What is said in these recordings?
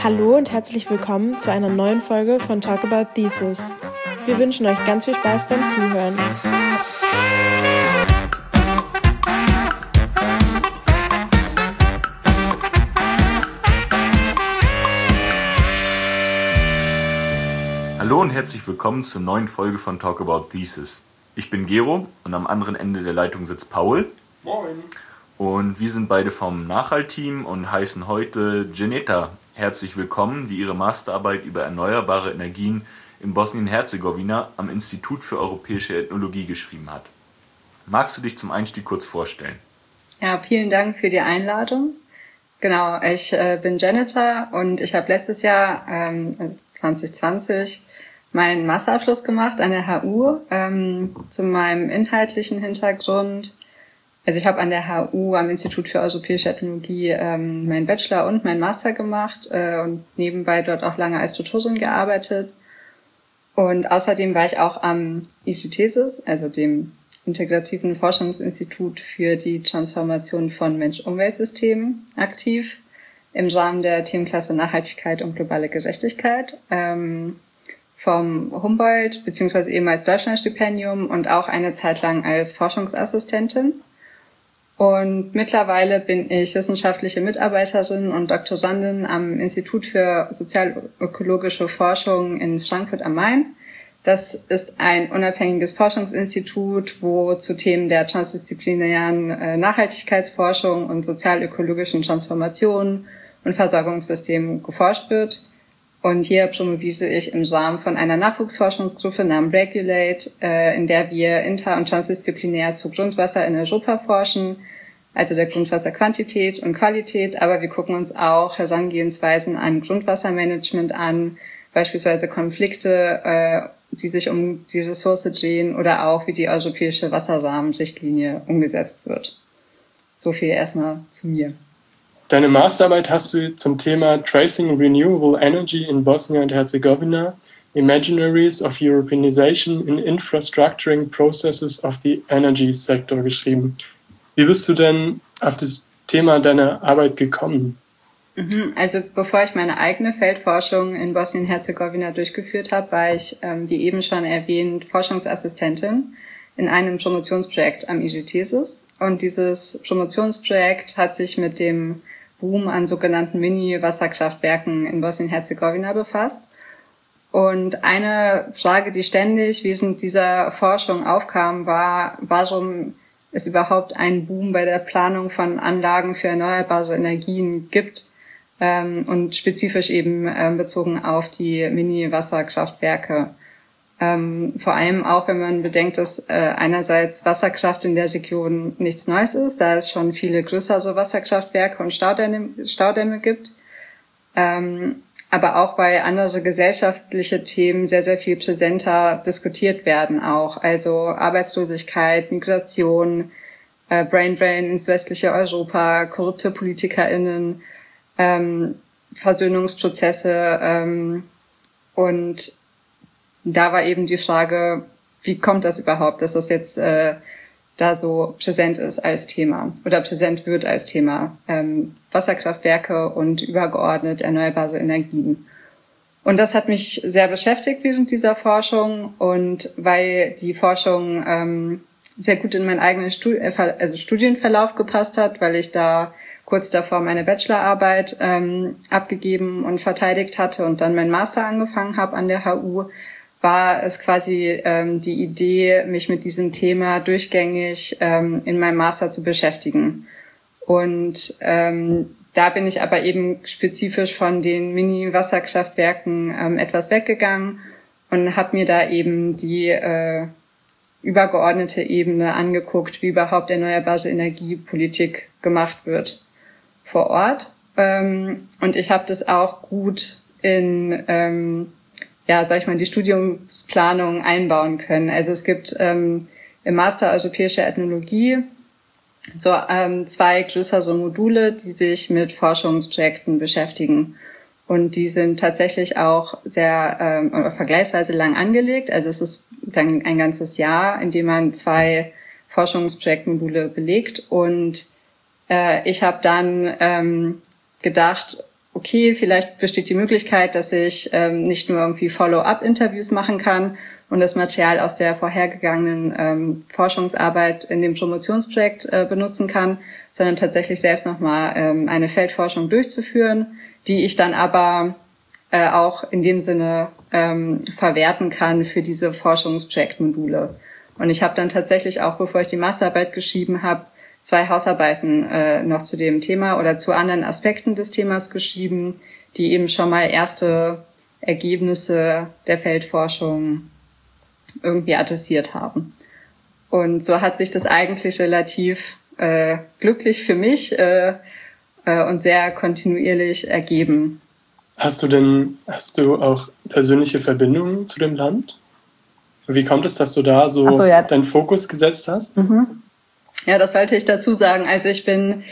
Hallo und herzlich willkommen zu einer neuen Folge von Talk About Thesis. Wir wünschen euch ganz viel Spaß beim Zuhören. Hallo und herzlich willkommen zur neuen Folge von Talk About Thesis. Ich bin Gero und am anderen Ende der Leitung sitzt Paul. Moin. Und wir sind beide vom Nachhalt-Team und heißen heute Geneta herzlich willkommen, die ihre Masterarbeit über erneuerbare Energien in Bosnien-Herzegowina am Institut für Europäische Ethnologie geschrieben hat. Magst du dich zum Einstieg kurz vorstellen? Ja, vielen Dank für die Einladung. Genau, ich bin Geneta und ich habe letztes Jahr, 2020, meinen Masterabschluss gemacht an der HU. Zu meinem inhaltlichen Hintergrund: Also ich habe an der HU am Institut für Europäische Ethnologie meinen Bachelor und meinen Master gemacht und nebenbei dort auch lange als Tutorin gearbeitet. Und außerdem war ich auch am IGThesis, also dem Integrativen Forschungsinstitut für die Transformation von Mensch-Umwelt-Systemen, aktiv im Rahmen der Themenklasse Nachhaltigkeit und globale Gerechtigkeit vom Humboldt bzw. ehemals Deutschlandstipendium und auch eine Zeit lang als Forschungsassistentin. Und mittlerweile bin ich wissenschaftliche Mitarbeiterin und Doktorandin am Institut für sozialökologische Forschung in Frankfurt am Main. Das ist ein unabhängiges Forschungsinstitut, wo zu Themen der transdisziplinären Nachhaltigkeitsforschung und sozialökologischen Transformationen und Versorgungssystemen geforscht wird. Und hier promoviere ich im Rahmen von einer Nachwuchsforschungsgruppe namens Regulate, in der wir inter- und transdisziplinär zu Grundwasser in Europa forschen, also der Grundwasserquantität und Qualität, aber wir gucken uns auch Herangehensweisen an Grundwassermanagement an, beispielsweise Konflikte, die sich um die Ressource drehen, oder auch wie die europäische Wasserrahmenrichtlinie umgesetzt wird. So viel erstmal zu mir. Deine Masterarbeit hast du zum Thema Tracing Renewable Energy in Bosnia and Herzegovina, Imaginaries of Europeanization in Infrastructuring Processes of the Energy Sector geschrieben. Wie bist du denn auf das Thema deiner Arbeit gekommen? Also bevor ich meine eigene Feldforschung in Bosnien-Herzegowina durchgeführt habe, war ich, wie eben schon erwähnt, Forschungsassistentin in einem Promotionsprojekt am IGThesis. Und dieses Promotionsprojekt hat sich mit dem Boom an sogenannten Mini-Wasserkraftwerken in Bosnien-Herzegowina befasst. Und eine Frage, die ständig während dieser Forschung aufkam, war, warum es überhaupt einen Boom bei der Planung von Anlagen für erneuerbare Energien gibt, und spezifisch eben bezogen auf die Mini-Wasserkraftwerke. Vor allem auch, wenn man bedenkt, dass einerseits Wasserkraft in der Region nichts Neues ist, da es schon viele größere Wasserkraftwerke und Staudämme gibt, aber auch weil andere gesellschaftliche Themen sehr, sehr viel präsenter diskutiert werden auch. Also Arbeitslosigkeit, Migration, Brain Drain ins westliche Europa, korrupte PolitikerInnen, Versöhnungsprozesse, und da war eben die Frage, wie kommt das überhaupt, dass das jetzt da so präsent ist als Thema oder präsent wird als Thema, Wasserkraftwerke und übergeordnet erneuerbare Energien. Und das hat mich sehr beschäftigt während dieser Forschung, und weil die Forschung sehr gut in meinen eigenen Studienverlauf gepasst hat, weil ich da kurz davor meine Bachelorarbeit abgegeben und verteidigt hatte und dann meinen Master angefangen habe an der HU, war es quasi die Idee, mich mit diesem Thema durchgängig in meinem Master zu beschäftigen. Und da bin ich aber eben spezifisch von den Mini-Wasserkraftwerken etwas weggegangen und habe mir da eben die übergeordnete Ebene angeguckt, wie überhaupt erneuerbare Energiepolitik gemacht wird vor Ort. Und ich habe das auch gut in die Studiumsplanung einbauen können. Also es gibt im Master Europäische Ethnologie so 2 größere Module, die sich mit Forschungsprojekten beschäftigen. Und die sind tatsächlich auch sehr vergleichsweise lang angelegt. Also es ist dann ein ganzes Jahr, in dem man 2 Forschungsprojektmodule belegt. Und ich habe dann gedacht, okay, vielleicht besteht die Möglichkeit, dass ich nicht nur irgendwie Follow-up-Interviews machen kann und das Material aus der vorhergegangenen Forschungsarbeit in dem Promotionsprojekt benutzen kann, sondern tatsächlich selbst nochmal eine Feldforschung durchzuführen, die ich dann aber auch in dem Sinne verwerten kann für diese Forschungsprojektmodule. Und ich habe dann tatsächlich auch, bevor ich die Masterarbeit geschrieben habe, 2 Hausarbeiten noch zu dem Thema oder zu anderen Aspekten des Themas geschrieben, die eben schon mal erste Ergebnisse der Feldforschung irgendwie adressiert haben. Und so hat sich das eigentlich relativ glücklich für mich und sehr kontinuierlich ergeben. Hast du auch persönliche Verbindungen zu dem Land? Wie kommt es, dass du da deinen Fokus gesetzt hast? Mhm. Ja, das wollte ich dazu sagen. Also ich bin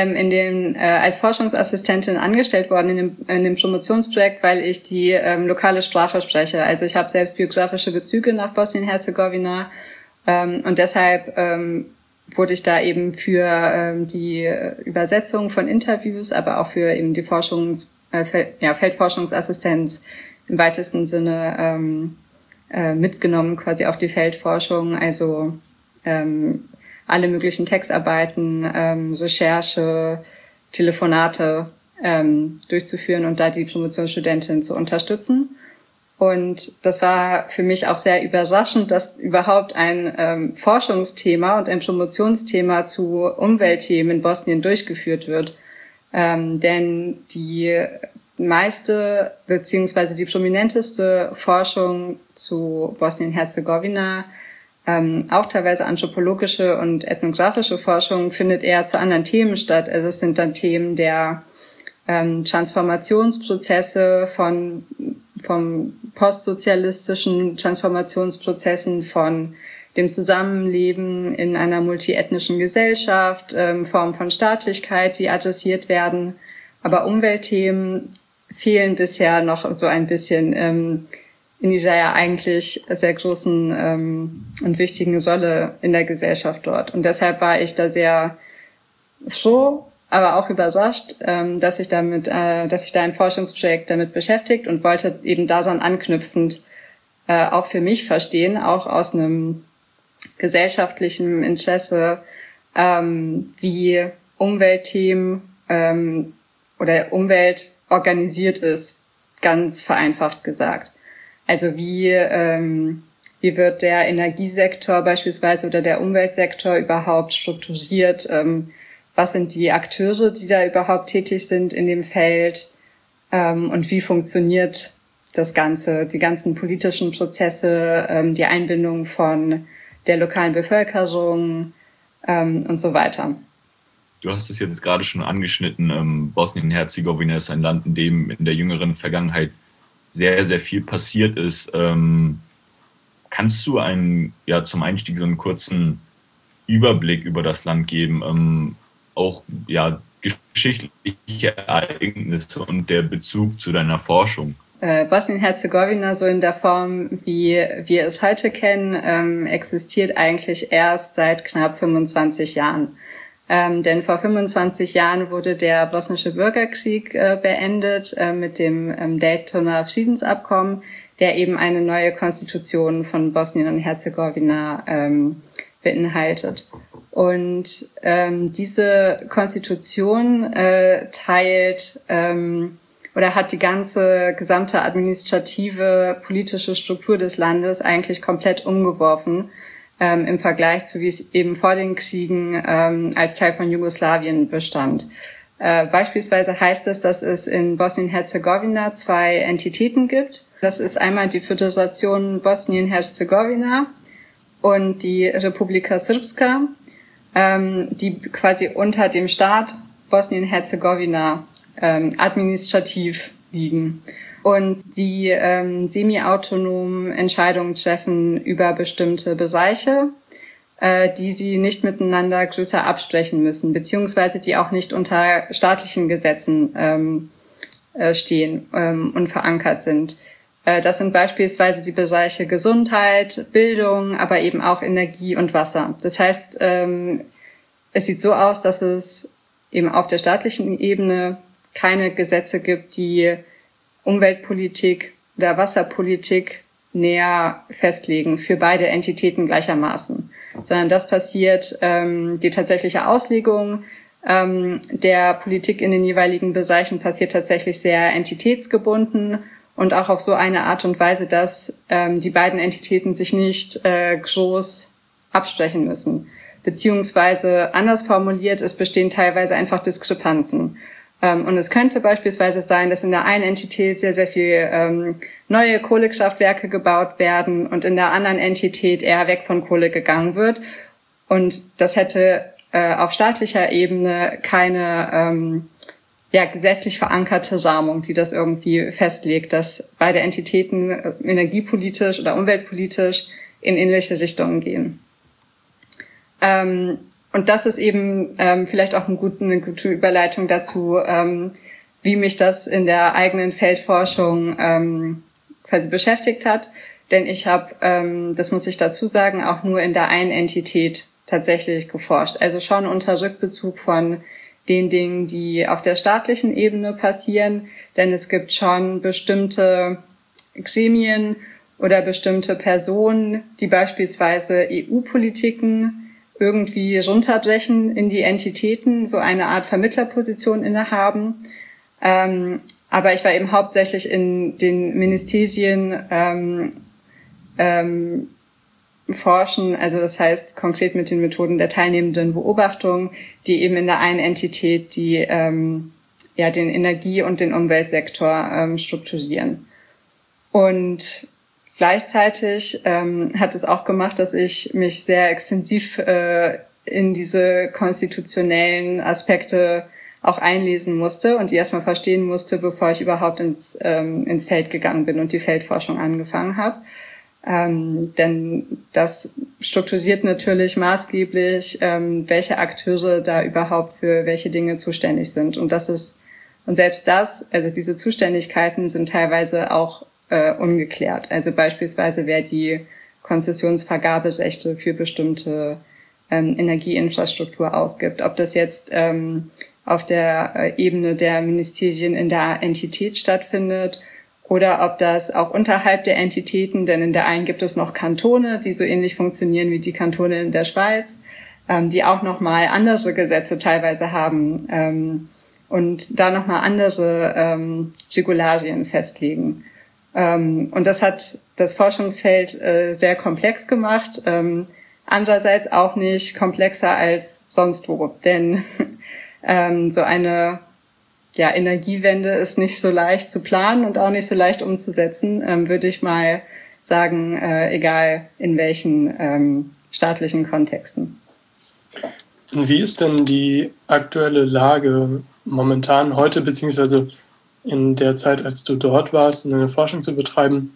als Forschungsassistentin angestellt worden in dem Promotionsprojekt, weil ich die lokale Sprache spreche. Also ich habe selbst biografische Bezüge nach Bosnien-Herzegowina und deshalb wurde ich da eben für die Übersetzung von Interviews, aber auch für eben die Feldforschungsassistenz im weitesten Sinne mitgenommen, quasi auf die Feldforschung. Also alle möglichen Textarbeiten, Recherche, Telefonate durchzuführen und da die Promotionsstudentin zu unterstützen. Und das war für mich auch sehr überraschend, dass überhaupt ein Forschungsthema und ein Promotionsthema zu Umweltthemen in Bosnien durchgeführt wird. Denn die meiste beziehungsweise die prominenteste Forschung zu Bosnien-Herzegowina, auch teilweise anthropologische und ethnografische Forschung, findet eher zu anderen Themen statt. Also es sind dann Themen der Transformationsprozesse vom postsozialistischen Transformationsprozessen, von dem Zusammenleben in einer multiethnischen Gesellschaft, Formen von Staatlichkeit, die adressiert werden. Aber Umweltthemen fehlen bisher noch so ein bisschen in dieser ja eigentlich sehr großen und wichtigen Rolle in der Gesellschaft dort. Und deshalb war ich da sehr froh, aber auch überrascht, dass sich da ein Forschungsprojekt damit beschäftigt und wollte eben daran anknüpfend auch für mich verstehen, auch aus einem gesellschaftlichen Interesse, wie Umweltthemen oder Umwelt organisiert ist, ganz vereinfacht gesagt. Also wie wird der Energiesektor beispielsweise oder der Umweltsektor überhaupt strukturiert? Was sind die Akteure, die da überhaupt tätig sind in dem Feld? Und wie funktioniert das Ganze, die ganzen politischen Prozesse, die Einbindung von der lokalen Bevölkerung und so weiter. Du hast es jetzt gerade schon angeschnitten. Bosnien-Herzegowina ist ein Land, in dem in der jüngeren Vergangenheit sehr, sehr viel passiert ist. Kannst du zum Einstieg so einen kurzen Überblick über das Land geben? Auch geschichtliche Ereignisse und der Bezug zu deiner Forschung? Bosnien-Herzegowina, so in der Form, wie wir es heute kennen, existiert eigentlich erst seit knapp 25 Jahren. Denn vor 25 Jahren wurde der bosnische Bürgerkrieg beendet mit dem Daytoner Friedensabkommen, der eben eine neue Konstitution von Bosnien und Herzegowina beinhaltet. Und diese Konstitution teilt oder hat die gesamte administrative, politische Struktur des Landes eigentlich komplett umgeworfen, im Vergleich zu wie es eben vor den Kriegen als Teil von Jugoslawien bestand. Beispielsweise heißt es, dass es in Bosnien-Herzegowina 2 Entitäten gibt. Das ist einmal die Föderation Bosnien-Herzegowina und die Republika Srpska, die quasi unter dem Staat Bosnien-Herzegowina administrativ liegen und die semi-autonom Entscheidungen treffen über bestimmte Bereiche, die sie nicht miteinander größer absprechen müssen, beziehungsweise die auch nicht unter staatlichen Gesetzen stehen und verankert sind. Das sind beispielsweise die Bereiche Gesundheit, Bildung, aber eben auch Energie und Wasser. Das heißt, es sieht so aus, dass es eben auf der staatlichen Ebene keine Gesetze gibt, die Umweltpolitik oder Wasserpolitik näher festlegen für beide Entitäten gleichermaßen, sondern das passiert, die tatsächliche Auslegung der Politik in den jeweiligen Bereichen passiert tatsächlich sehr entitätsgebunden und auch auf so eine Art und Weise, dass die beiden Entitäten sich nicht groß absprechen müssen. Beziehungsweise anders formuliert, es bestehen teilweise einfach Diskrepanzen. Und es könnte beispielsweise sein, dass in der einen Entität sehr, sehr viel neue Kohlekraftwerke gebaut werden und in der anderen Entität eher weg von Kohle gegangen wird. Und das hätte auf staatlicher Ebene keine gesetzlich verankerte Rahmung, die das irgendwie festlegt, dass beide Entitäten energiepolitisch oder umweltpolitisch in ähnliche Richtungen gehen. Und das ist eben vielleicht auch eine gute Überleitung dazu, wie mich das in der eigenen Feldforschung quasi beschäftigt hat. Denn ich habe, das muss ich dazu sagen, auch nur in der einen Entität tatsächlich geforscht. Also schon unter Rückbezug von den Dingen, die auf der staatlichen Ebene passieren. Denn es gibt schon bestimmte Gremien oder bestimmte Personen, die beispielsweise EU-Politiken irgendwie runterbrechen in die Entitäten, so eine Art Vermittlerposition innehaben. Aber ich war eben hauptsächlich in den Ministerien forschen, also das heißt konkret mit den Methoden der teilnehmenden Beobachtung, die eben in der einen Entität die den Energie- und den Umweltsektor strukturieren. Und gleichzeitig hat es auch gemacht, dass ich mich sehr extensiv in diese konstitutionellen Aspekte auch einlesen musste und die erstmal verstehen musste, bevor ich überhaupt ins Feld gegangen bin und die Feldforschung angefangen habe. Denn das strukturiert natürlich maßgeblich, welche Akteure da überhaupt für welche Dinge zuständig sind. Und selbst das, also diese Zuständigkeiten sind teilweise auch ungeklärt. Also beispielsweise, wer die Konzessionsvergaberechte für bestimmte Energieinfrastruktur ausgibt. Ob das jetzt auf der Ebene der Ministerien in der Entität stattfindet oder ob das auch unterhalb der Entitäten, denn in der einen gibt es noch Kantone, die so ähnlich funktionieren wie die Kantone in der Schweiz, die auch nochmal andere Gesetze teilweise haben und da nochmal andere Regularien festlegen. Und das hat das Forschungsfeld sehr komplex gemacht, andererseits auch nicht komplexer als sonst wo, denn so eine Energiewende ist nicht so leicht zu planen und auch nicht so leicht umzusetzen, würde ich mal sagen, egal in welchen staatlichen Kontexten. Und wie ist denn die aktuelle Lage momentan heute, beziehungsweise in der Zeit, als du dort warst, um eine Forschung zu betreiben,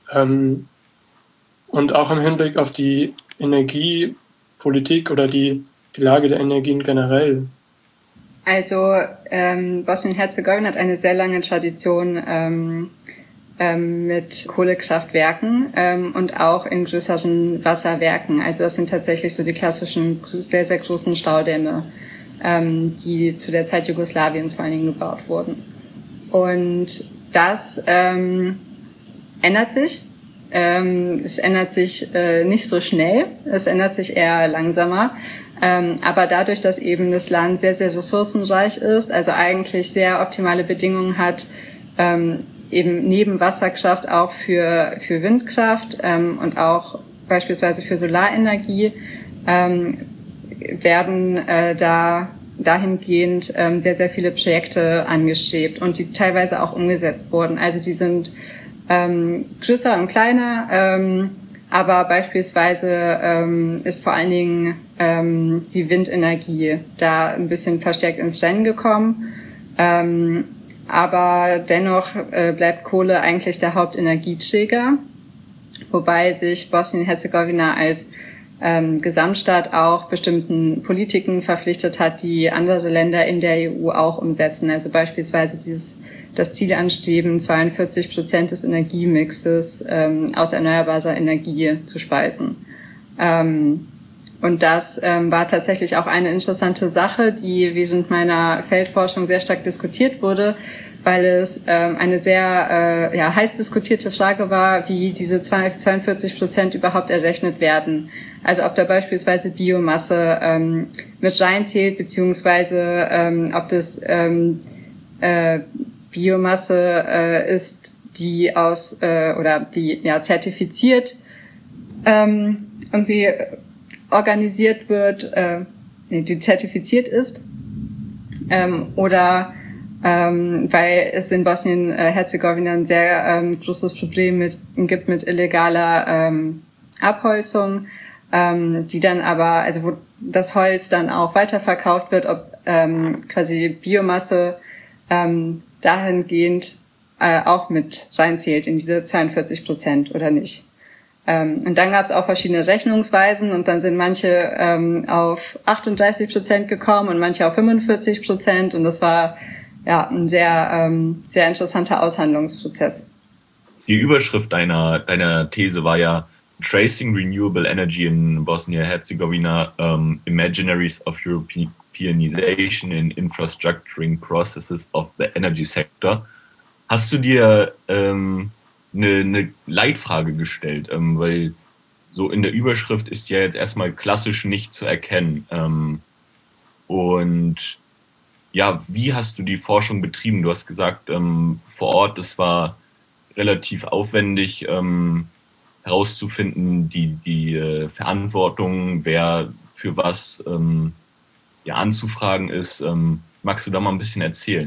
und auch im Hinblick auf die Energiepolitik oder die Lage der Energien generell? Also Bosnien-Herzegowina hat eine sehr lange Tradition mit Kohlekraftwerken und auch in größeren Wasserwerken. Also das sind tatsächlich so die klassischen, sehr, sehr großen Staudämme, die zu der Zeit Jugoslawiens vor allen Dingen gebaut wurden. Und das ändert sich. Es ändert sich nicht so schnell, es ändert sich eher langsamer. Aber dadurch, dass eben das Land sehr, sehr ressourcenreich ist, also eigentlich sehr optimale Bedingungen hat, eben neben Wasserkraft auch für Windkraft und auch beispielsweise für Solarenergie, werden dahingehend sehr, sehr viele Projekte angestrebt und die teilweise auch umgesetzt wurden. Also die sind größer und kleiner, aber beispielsweise ist vor allen Dingen die Windenergie da ein bisschen verstärkt ins Rennen gekommen. Aber dennoch bleibt Kohle eigentlich der Hauptenergieträger, wobei sich Bosnien-Herzegowina als Gesamtstaat auch bestimmten Politiken verpflichtet hat, die andere Länder in der EU auch umsetzen. Also beispielsweise das Ziel anstreben, 42% des Energiemixes aus erneuerbarer Energie zu speisen. Und Und das war tatsächlich auch eine interessante Sache, die während meiner Feldforschung sehr stark diskutiert wurde, weil es eine sehr heiß diskutierte Frage war, wie diese 42% überhaupt errechnet werden. Also ob da beispielsweise Biomasse mit reinzählt, beziehungsweise ob das Biomasse ist, die aus oder die zertifiziert irgendwie organisiert wird, die zertifiziert ist, oder weil es in Bosnien-Herzegowina ein sehr großes Problem gibt mit illegaler Abholzung, die dann aber, also wo das Holz dann auch weiterverkauft wird, ob quasi Biomasse dahingehend auch mit reinzählt in diese 42% oder nicht. Und dann gab es auch verschiedene Rechnungsweisen und dann sind manche auf 38% gekommen und manche auf 45% und das war ein sehr interessanter Aushandlungsprozess. Die Überschrift deiner These war ja Tracing Renewable Energy in Bosnia-Herzegowina, Imaginaries of Europeanization in Infrastructuring Processes of the Energy Sector. Hast du dir eine Leitfrage gestellt, weil so in der Überschrift ist ja jetzt erstmal klassisch nicht zu erkennen. Und ja, wie hast du die Forschung betrieben? Du hast gesagt, vor Ort, es war relativ aufwendig herauszufinden, die Verantwortung, wer für was anzufragen ist. Magst du da mal ein bisschen erzählen?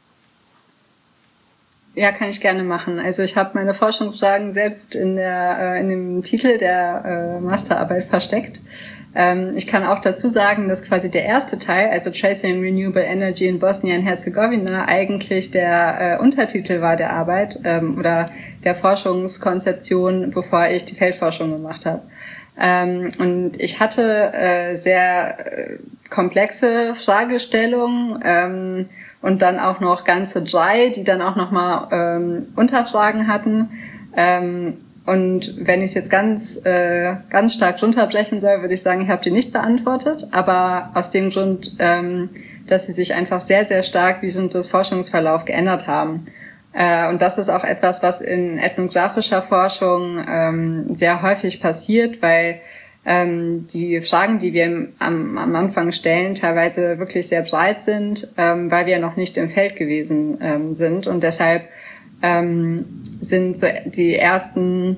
Ja, kann ich gerne machen. Also ich habe meine Forschungsfragen sehr gut in dem Titel der Masterarbeit versteckt. Ich kann auch dazu sagen, dass quasi der erste Teil, also Tracing Renewable Energy in Bosnien-Herzegowina, eigentlich der Untertitel war der Arbeit oder der Forschungskonzeption, bevor ich die Feldforschung gemacht habe. Und ich hatte sehr komplexe Fragestellungen und dann auch noch ganze 3, die dann auch nochmal Unterfragen hatten. Und wenn ich es jetzt ganz stark runterbrechen soll, würde ich sagen, ich habe die nicht beantwortet. Aber aus dem Grund, dass sie sich einfach sehr, sehr stark während des Forschungsverlaufs geändert haben. Und das ist auch etwas, was in ethnographischer Forschung sehr häufig passiert, weil die Fragen, die wir am Anfang stellen, teilweise wirklich sehr breit sind, weil wir noch nicht im Feld gewesen sind. Und deshalb sind so die ersten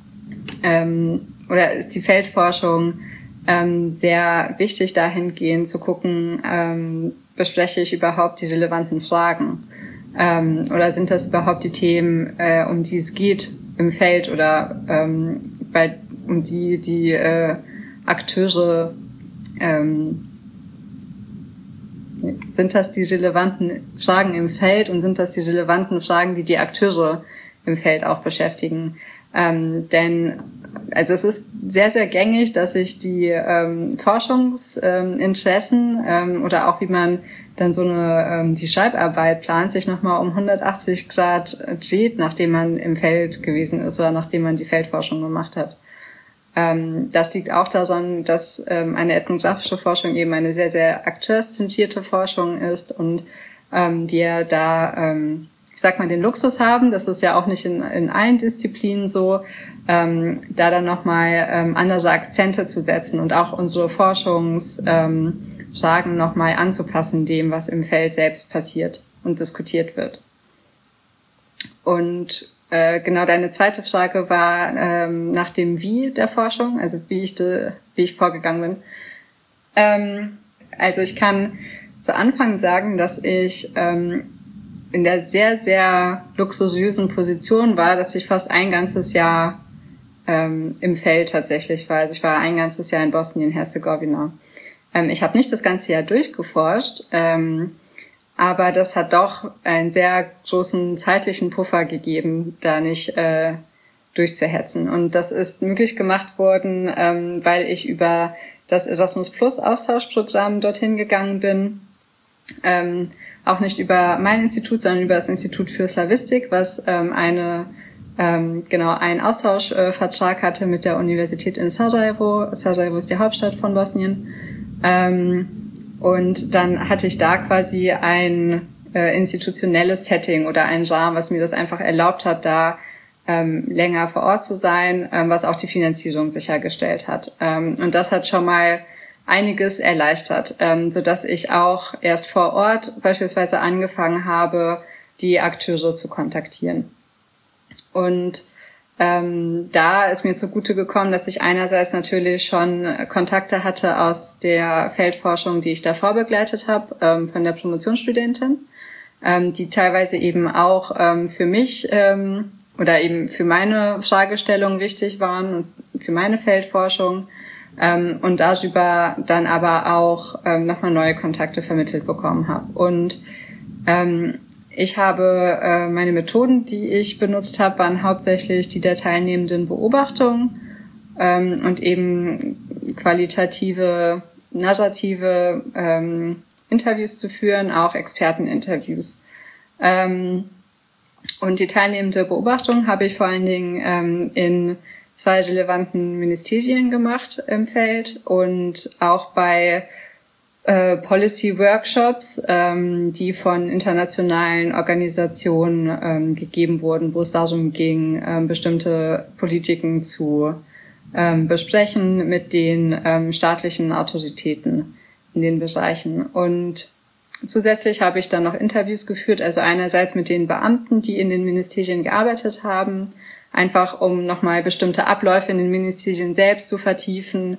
oder ist die Feldforschung sehr wichtig dahingehend zu gucken, bespreche ich überhaupt die relevanten Fragen oder sind das überhaupt die Themen, um die es geht im Feld oder um die Akteure, sind das die relevanten Fragen im Feld und sind das die relevanten Fragen, die Akteure im Feld auch beschäftigen? Denn also es ist sehr, sehr gängig, dass sich die Forschungsinteressen oder auch wie man dann so die Schreibarbeit plant, sich nochmal um 180 Grad dreht, nachdem man im Feld gewesen ist oder nachdem man die Feldforschung gemacht hat. Das liegt auch daran, dass eine ethnographische Forschung eben eine sehr, sehr akteurszentrierte Forschung ist und wir da, ich sag mal, den Luxus haben, das ist ja auch nicht in allen Disziplinen so, da dann nochmal andere Akzente zu setzen und auch unsere Forschungsfragen nochmal anzupassen dem, was im Feld selbst passiert und diskutiert wird. Und genau, deine zweite Frage war nach dem Wie der Forschung, also wie ich vorgegangen bin. Also ich kann zu Anfang sagen, dass ich in der sehr, sehr luxuriösen Position war, dass ich fast ein ganzes Jahr im Feld tatsächlich war. Also ich war ein ganzes Jahr in Bosnien-Herzegowina. Ich habe nicht das ganze Jahr durchgeforscht, aber das hat doch einen sehr großen zeitlichen Puffer gegeben, da nicht durchzuhetzen. Und das ist möglich gemacht worden, weil ich über das Erasmus Plus Austauschprogramm dorthin gegangen bin. Auch nicht über mein Institut, sondern über das Institut für Slawistik, was eine einen Austauschvertrag hatte mit der Universität in Sarajevo. Sarajevo ist die Hauptstadt von Bosnien. Und dann hatte ich da quasi ein institutionelles Setting oder ein Genre, was mir das einfach erlaubt hat, da länger vor Ort zu sein, was auch die Finanzierung sichergestellt hat. Und das hat schon mal einiges erleichtert, sodass ich auch erst vor Ort beispielsweise angefangen habe, die Akteure zu kontaktieren. Und da ist mir zugute gekommen, dass ich einerseits natürlich schon Kontakte hatte aus der Feldforschung, die ich davor begleitet habe, von der Promotionsstudentin, die teilweise eben auch für mich oder eben für meine Fragestellung wichtig waren und für meine Feldforschung, und darüber dann aber auch nochmal neue Kontakte vermittelt bekommen habe. Und ich habe meine Methoden, die ich benutzt habe, waren hauptsächlich die der teilnehmenden Beobachtung und eben qualitative, narrative Interviews zu führen, auch Experteninterviews. Und die teilnehmende Beobachtung habe ich vor allen Dingen in 2 relevanten Ministerien gemacht im Feld und auch bei Policy-Workshops, die von internationalen Organisationen gegeben wurden, wo es darum ging, bestimmte Politiken zu besprechen mit den staatlichen Autoritäten in den Bereichen. Und zusätzlich habe ich dann noch Interviews geführt, also einerseits mit den Beamten, die in den Ministerien gearbeitet haben, einfach um nochmal bestimmte Abläufe in den Ministerien selbst zu vertiefen,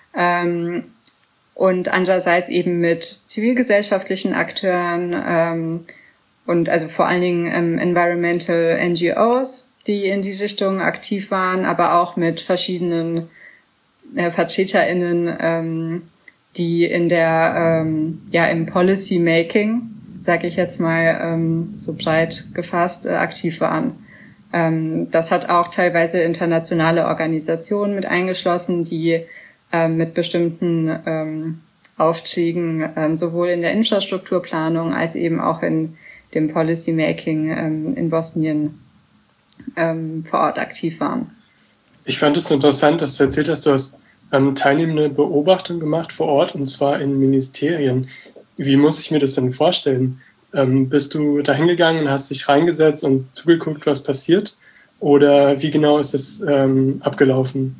und andererseits eben mit zivilgesellschaftlichen Akteuren und also vor allen Dingen Environmental NGOs, die in die Richtung aktiv waren, aber auch mit verschiedenen VertreterInnen, die in der im Policy Making, sage ich jetzt mal so breit gefasst, aktiv waren. Das hat auch teilweise internationale Organisationen mit eingeschlossen, die mit bestimmten Aufträgen sowohl in der Infrastrukturplanung als eben auch in dem Policy Making in Bosnien vor Ort aktiv waren. Ich fand es interessant, dass du erzählt hast, du hast teilnehmende Beobachtung gemacht vor Ort, und zwar in Ministerien. Wie muss ich mir das denn vorstellen? Bist du da hingegangen und hast dich reingesetzt und zugeguckt, was passiert? Oder wie genau ist es abgelaufen?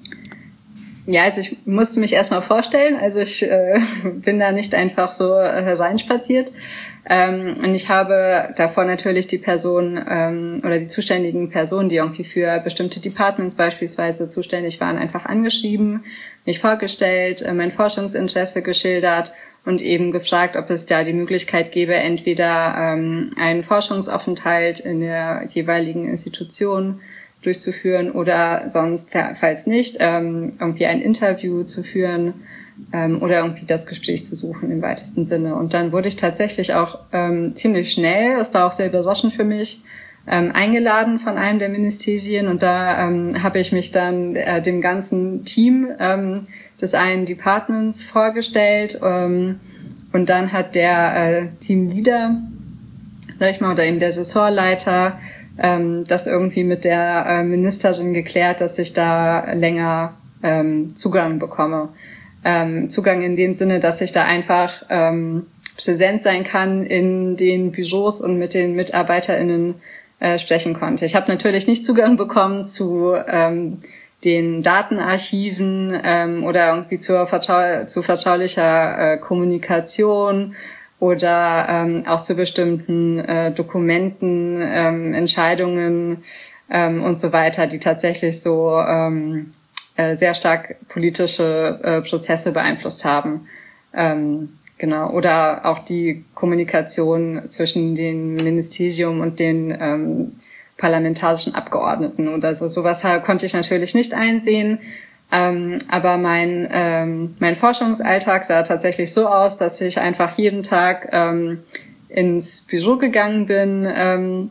Ja, also ich musste mich erstmal vorstellen. Also ich bin da nicht einfach so hereinspaziert. Und ich habe davor natürlich die Person oder die zuständigen Personen, die irgendwie für bestimmte Departments beispielsweise zuständig waren, einfach angeschrieben, mich vorgestellt, mein Forschungsinteresse geschildert und eben gefragt, ob es da die Möglichkeit gäbe, entweder einen Forschungsaufenthalt in der jeweiligen Institution durchzuführen oder sonst, falls nicht, irgendwie ein Interview zu führen oder irgendwie das Gespräch zu suchen im weitesten Sinne. Und dann wurde ich tatsächlich auch ziemlich schnell, das war auch sehr überraschend für mich, eingeladen von einem der Ministerien, und da habe ich mich dann dem ganzen Team des einen Departments vorgestellt, und dann hat der Teamleader, sag ich mal, oder eben der Ressortleiter das irgendwie mit der Ministerin geklärt, dass ich da länger Zugang bekomme. Zugang in dem Sinne, dass ich da einfach präsent sein kann in den Büros und mit den MitarbeiterInnen sprechen konnte. Ich habe natürlich nicht Zugang bekommen zu den Datenarchiven oder irgendwie zu vertraulicher Kommunikation oder auch zu bestimmten Dokumenten, Entscheidungen und so weiter, die tatsächlich so sehr stark politische Prozesse beeinflusst haben. Genau. Oder auch die Kommunikation zwischen dem Ministerium und den parlamentarischen Abgeordneten oder so. Sowas konnte ich natürlich nicht einsehen. Aber mein Forschungsalltag sah tatsächlich so aus, dass ich einfach jeden Tag ins Büro gegangen bin, in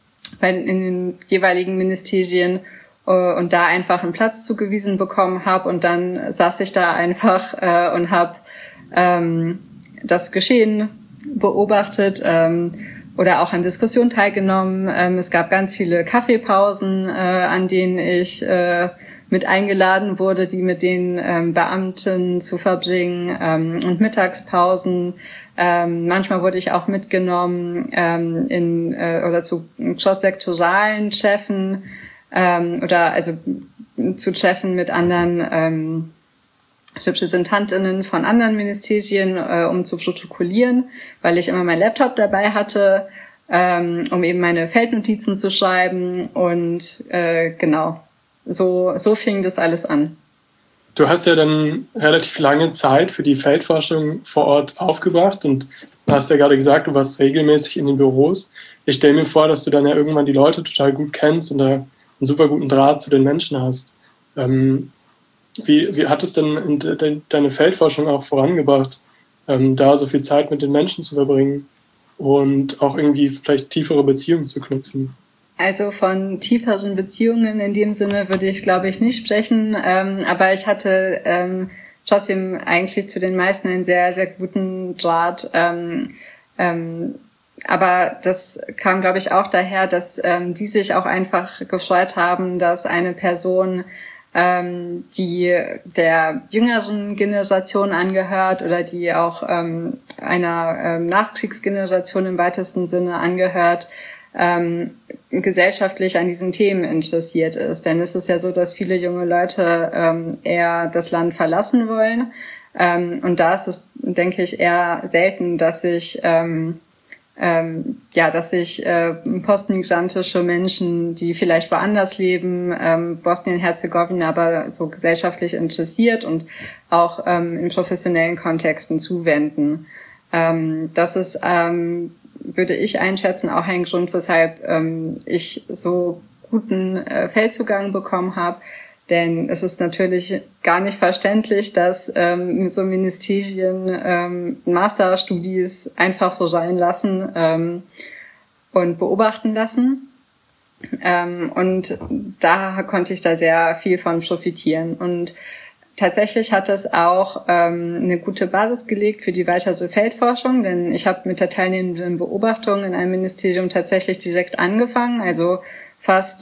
den jeweiligen Ministerien, und da einfach einen Platz zugewiesen bekommen habe, und dann saß ich da einfach und habe das Geschehen beobachtet oder auch an Diskussionen teilgenommen. Es gab ganz viele Kaffeepausen, an denen ich mit eingeladen wurde, die mit den Beamten zu verbringen, und Mittagspausen. Manchmal wurde ich auch mitgenommen oder zu cross-sektoralen Treffen oder also zu Treffen mit anderen Repräsentantinnen von anderen Ministerien, um zu protokollieren, weil ich immer meinen Laptop dabei hatte, um eben meine Feldnotizen zu schreiben. Und genau, so fing das alles an. Du hast ja dann relativ lange Zeit für die Feldforschung vor Ort aufgebracht und du hast ja gerade gesagt, du warst regelmäßig in den Büros. Ich stelle mir vor, dass du dann ja irgendwann die Leute total gut kennst und da einen super guten Draht zu den Menschen hast. Wie hat es denn deine Feldforschung auch vorangebracht, da so viel Zeit mit den Menschen zu verbringen und auch irgendwie vielleicht tiefere Beziehungen zu knüpfen? Also von tieferen Beziehungen in dem Sinne würde ich, glaube ich, nicht sprechen. Aber ich hatte trotzdem eigentlich zu den meisten einen sehr, sehr guten Draht. Aber das kam, glaube ich, auch daher, dass die sich auch einfach gefreut haben, dass eine Person, die der jüngeren Generation angehört oder die auch einer Nachkriegsgeneration im weitesten Sinne angehört, gesellschaftlich an diesen Themen interessiert ist. Denn es ist ja so, dass viele junge Leute eher das Land verlassen wollen. Und da ist es, denke ich, eher selten, dass sich postmigrantische Menschen, die vielleicht woanders leben, Bosnien-Herzegowina aber so gesellschaftlich interessiert und auch in professionellen Kontexten zuwenden. Das ist, würde ich einschätzen, auch ein Grund, weshalb ich so guten Feldzugang bekommen habe. Denn es ist natürlich gar nicht verständlich, dass so Ministerien Masterstudies einfach so sein lassen und beobachten lassen. Und da konnte ich da sehr viel von profitieren. Und tatsächlich hat es auch eine gute Basis gelegt für die weitere Feldforschung, denn ich habe mit der teilnehmenden Beobachtung in einem Ministerium tatsächlich direkt angefangen, also fast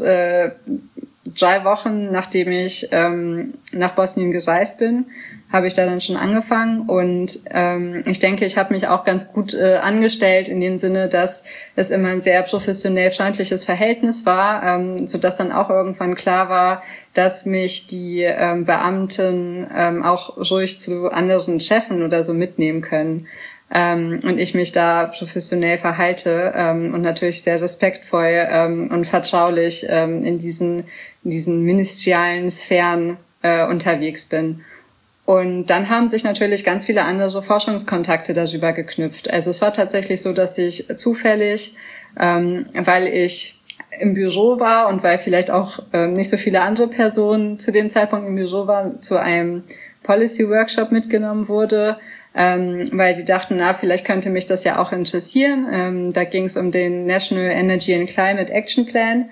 3 Wochen, nachdem ich nach Bosnien gereist bin, habe ich da dann schon angefangen. Und ich denke, ich habe mich auch ganz gut angestellt in dem Sinne, dass es immer ein sehr professionell freundliches Verhältnis war, sodass dann auch irgendwann klar war, dass mich die Beamten auch ruhig zu anderen Chefen oder so mitnehmen können. Und ich mich da professionell verhalte und natürlich sehr respektvoll und vertraulich in diesen ministerialen Sphären unterwegs bin. Und dann haben sich natürlich ganz viele andere Forschungskontakte darüber geknüpft. Also es war tatsächlich so, dass ich zufällig, weil ich im Büro war und weil vielleicht auch nicht so viele andere Personen zu dem Zeitpunkt im Büro waren, zu einem Policy-Workshop mitgenommen wurde, weil sie dachten, vielleicht könnte mich das ja auch interessieren. Da ging es um den National Energy and Climate Action Plan,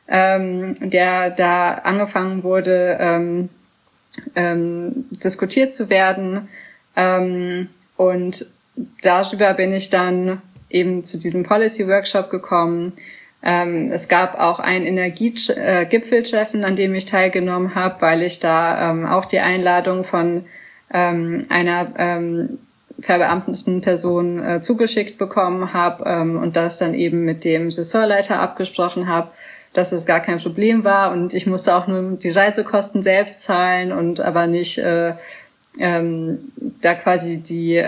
der da angefangen wurde, diskutiert zu werden. Und darüber bin ich dann eben zu diesem Policy-Workshop gekommen. Es gab auch ein Energiegipfeltreffen, an dem ich teilgenommen habe, weil ich da auch die Einladung von einer verbeamteten Person zugeschickt bekommen habe und das dann eben mit dem Ressortleiter abgesprochen habe, dass es gar kein Problem war und ich musste auch nur die Reisekosten selbst zahlen und aber nicht da quasi die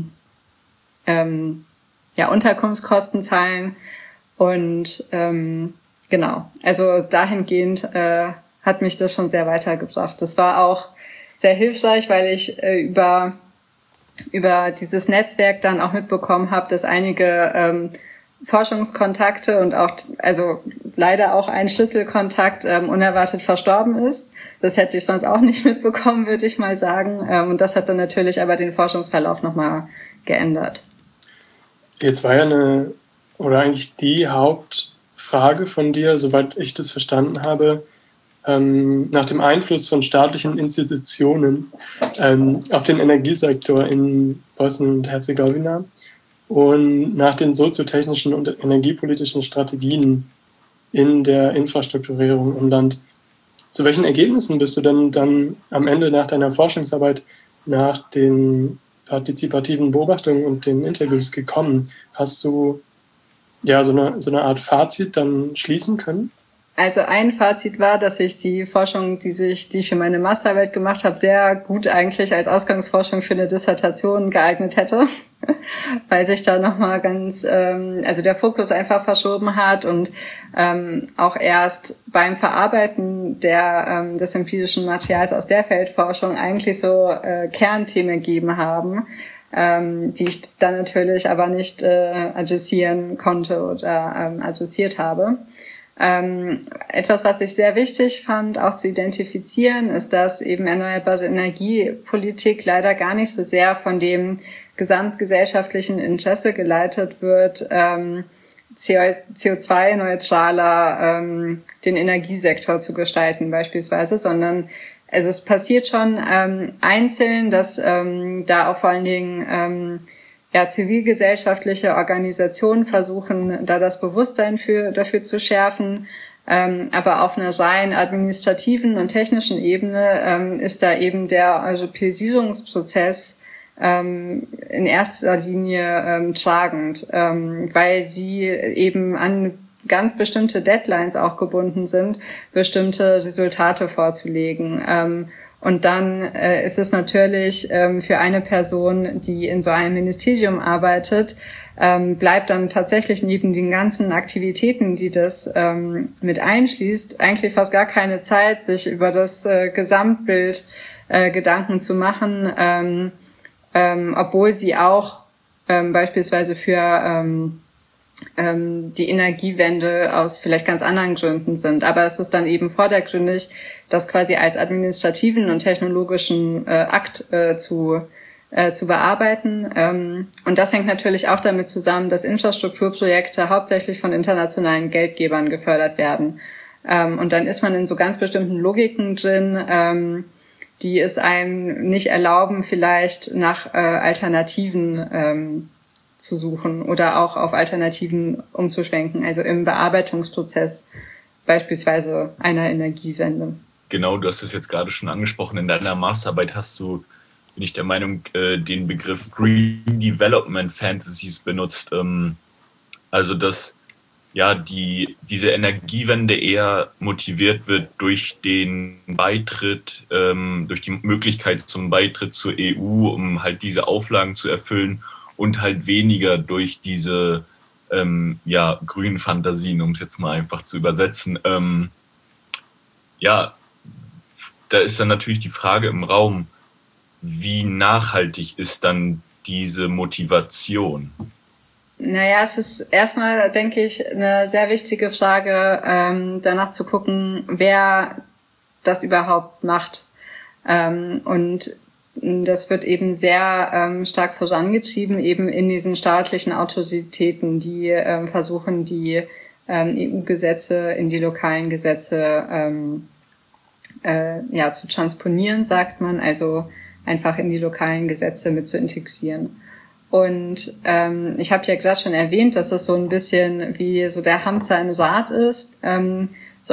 Unterkunftskosten zahlen. Und genau, also dahingehend hat mich das schon sehr weitergebracht. Das war auch sehr hilfreich, weil ich über dieses Netzwerk dann auch mitbekommen habe, dass einige Forschungskontakte und auch, also leider auch ein Schlüsselkontakt unerwartet verstorben ist. Das hätte ich sonst auch nicht mitbekommen, würde ich mal sagen. Und das hat dann natürlich aber den Forschungsverlauf nochmal geändert. Jetzt war ja eigentlich die Hauptfrage von dir, soweit ich das verstanden habe, nach dem Einfluss von staatlichen Institutionen auf den Energiesektor in Bosnien und Herzegowina. und nach den soziotechnischen und energiepolitischen Strategien in der Infrastrukturierung im Land. Zu welchen Ergebnissen bist du denn dann am Ende nach deiner Forschungsarbeit, nach den partizipativen Beobachtungen und den Interviews gekommen? Hast du ja so eine Art Fazit dann schließen können? Also ein Fazit war, dass ich die Forschung, die ich für meine Masterarbeit gemacht habe, sehr gut eigentlich als Ausgangsforschung für eine Dissertation geeignet hätte, weil sich da nochmal also der Fokus einfach verschoben hat und auch erst beim Verarbeiten des empirischen Materials aus der Feldforschung eigentlich so Kernthemen gegeben haben, die ich dann natürlich aber nicht adressieren konnte oder adressiert habe. Etwas, was ich sehr wichtig fand, auch zu identifizieren, ist, dass eben erneuerbare Energiepolitik leider gar nicht so sehr von dem gesamtgesellschaftlichen Interesse geleitet wird, CO2-neutraler den Energiesektor zu gestalten beispielsweise, sondern also es passiert schon einzeln, dass da auch vor allen Dingen zivilgesellschaftliche Organisationen versuchen, da das Bewusstsein dafür zu schärfen. Aber auf einer rein administrativen und technischen Ebene ist da eben der Europäisierungsprozess in erster Linie tragend, weil sie eben an ganz bestimmte Deadlines auch gebunden sind, bestimmte Resultate vorzulegen. Und dann ist es natürlich für eine Person, die in so einem Ministerium arbeitet, bleibt dann tatsächlich neben den ganzen Aktivitäten, die das mit einschließt, eigentlich fast gar keine Zeit, sich über das Gesamtbild Gedanken zu machen, obwohl sie auch beispielsweise für die Energiewende aus vielleicht ganz anderen Gründen sind. Aber es ist dann eben vordergründig, das quasi als administrativen und technologischen Akt zu bearbeiten. Und das hängt natürlich auch damit zusammen, dass Infrastrukturprojekte hauptsächlich von internationalen Geldgebern gefördert werden. Und dann ist man in so ganz bestimmten Logiken drin, die es einem nicht erlauben, vielleicht nach Alternativen zu suchen oder auch auf Alternativen umzuschwenken, also im Bearbeitungsprozess beispielsweise einer Energiewende. Genau, du hast es jetzt gerade schon angesprochen. In deiner Masterarbeit hast du, bin ich der Meinung, den Begriff Green Development Fantasies benutzt. Also dass diese Energiewende eher motiviert wird durch den Beitritt, durch die Möglichkeit zum Beitritt zur EU, um halt diese Auflagen zu erfüllen, und halt weniger durch diese grünen Fantasien, um es jetzt mal einfach zu übersetzen. Da ist dann natürlich die Frage im Raum, wie nachhaltig ist dann diese Motivation? Naja, es ist erstmal, denke ich, eine sehr wichtige Frage, danach zu gucken, wer das überhaupt macht. Und das wird eben sehr stark vorangetrieben, eben in diesen staatlichen Autoritäten, die versuchen, die EU-Gesetze in die lokalen Gesetze zu transponieren, sagt man, also einfach in die lokalen Gesetze mit zu integrieren. Und ich habe ja gerade schon erwähnt, dass das so ein bisschen wie so der Hamster im Rad ist, so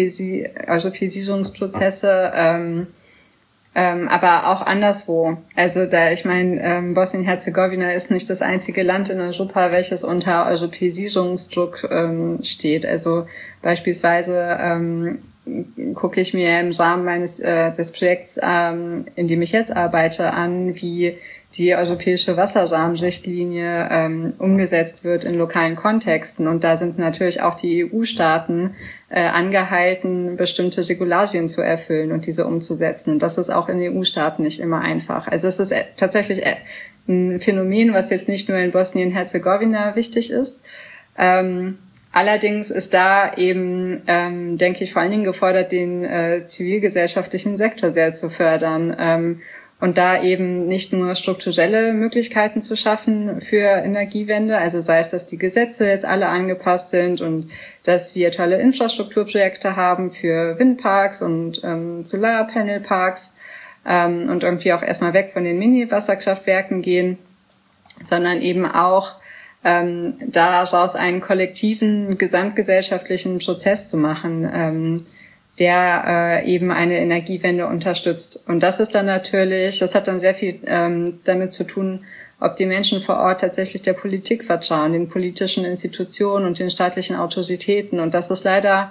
Europäisierungsprozesse, aber auch anderswo. Also ich meine, Bosnien-Herzegowina ist nicht das einzige Land in Europa, welches unter Europäisierungsdruck steht. Also beispielsweise gucke ich mir im Rahmen des Projekts, in dem ich jetzt arbeite, an, wie die europäische Wasserrahmenrichtlinie umgesetzt wird in lokalen Kontexten. Und da sind natürlich auch die EU-Staaten angehalten, bestimmte Regularien zu erfüllen und diese umzusetzen. Und das ist auch in EU-Staaten nicht immer einfach. Also es ist tatsächlich ein Phänomen, was jetzt nicht nur in Bosnien-Herzegowina wichtig ist. Allerdings ist da eben, denke ich, vor allen Dingen gefordert, den zivilgesellschaftlichen Sektor sehr zu fördern. Und da eben nicht nur strukturelle Möglichkeiten zu schaffen für Energiewende, also sei es, dass die Gesetze jetzt alle angepasst sind und dass wir tolle Infrastrukturprojekte haben für Windparks und Solarpanelparks und irgendwie auch erstmal weg von den Mini-Wasserkraftwerken gehen, sondern eben auch daraus einen kollektiven, gesamtgesellschaftlichen Prozess zu machen, der eben eine Energiewende unterstützt. Und das ist dann natürlich, das hat dann sehr viel damit zu tun, ob die Menschen vor Ort tatsächlich der Politik vertrauen, den politischen Institutionen und den staatlichen Autoritäten. Und das ist leider,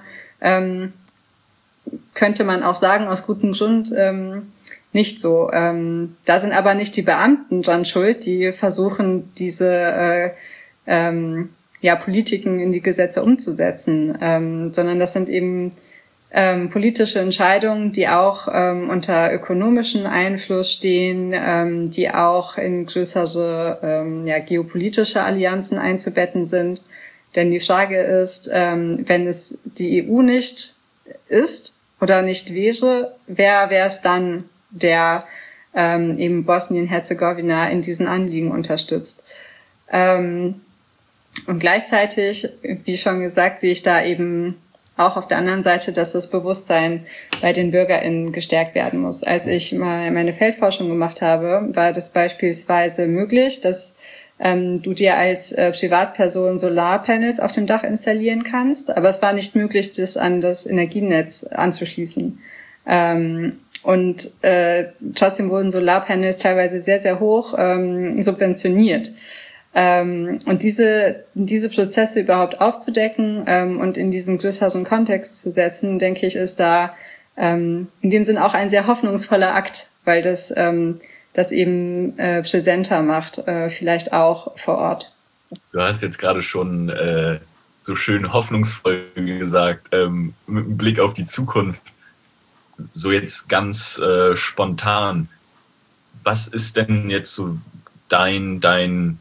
könnte man auch sagen, aus gutem Grund nicht so. Da sind aber nicht die Beamten dran schuld, die versuchen, diese Politiken in die Gesetze umzusetzen, sondern das sind eben politische Entscheidungen, die auch unter ökonomischen Einfluss stehen, die auch in größere geopolitische Allianzen einzubetten sind. Denn die Frage ist, wenn es die EU nicht ist oder nicht wäre, wer wäre es dann, der eben Bosnien-Herzegowina in diesen Anliegen unterstützt? Und gleichzeitig, wie schon gesagt, sehe ich da eben auch auf der anderen Seite, dass das Bewusstsein bei den BürgerInnen gestärkt werden muss. Als ich mal meine Feldforschung gemacht habe, war das beispielsweise möglich, dass du dir als Privatperson Solarpanels auf dem Dach installieren kannst, aber es war nicht möglich, das an das Energienetz anzuschließen. Und trotzdem wurden Solarpanels teilweise sehr, sehr hoch subventioniert. Und diese Prozesse überhaupt aufzudecken und in diesen größeren Kontext zu setzen, denke ich, ist da in dem Sinn auch ein sehr hoffnungsvoller Akt, weil das eben präsenter macht, vielleicht auch vor Ort. Du hast jetzt gerade schon so schön hoffnungsvoll gesagt, mit einem Blick auf die Zukunft, so jetzt ganz spontan. Was ist denn jetzt so deine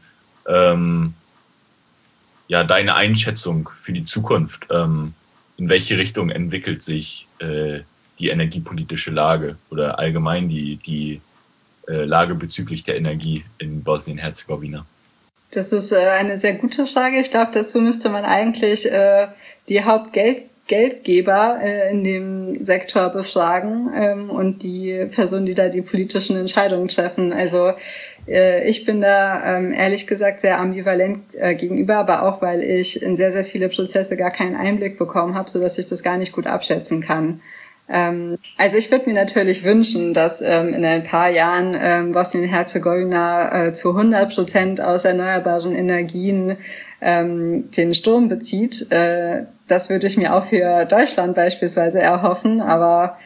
Einschätzung für die Zukunft? In welche Richtung entwickelt sich die energiepolitische Lage oder allgemein die Lage bezüglich der Energie in Bosnien-Herzegowina? Das ist eine sehr gute Frage. Ich glaube, dazu müsste man eigentlich die Hauptgeldgeber in dem Sektor befragen und die Personen, die da die politischen Entscheidungen treffen. Also ich bin da ehrlich gesagt sehr ambivalent gegenüber, aber auch, weil ich in sehr, sehr viele Prozesse gar keinen Einblick bekommen habe, sodass ich das gar nicht gut abschätzen kann. Also ich würde mir natürlich wünschen, dass in ein paar Jahren Bosnien-Herzegowina zu 100% aus erneuerbaren Energien den Strom bezieht. Das würde ich mir auch für Deutschland beispielsweise erhoffen, aber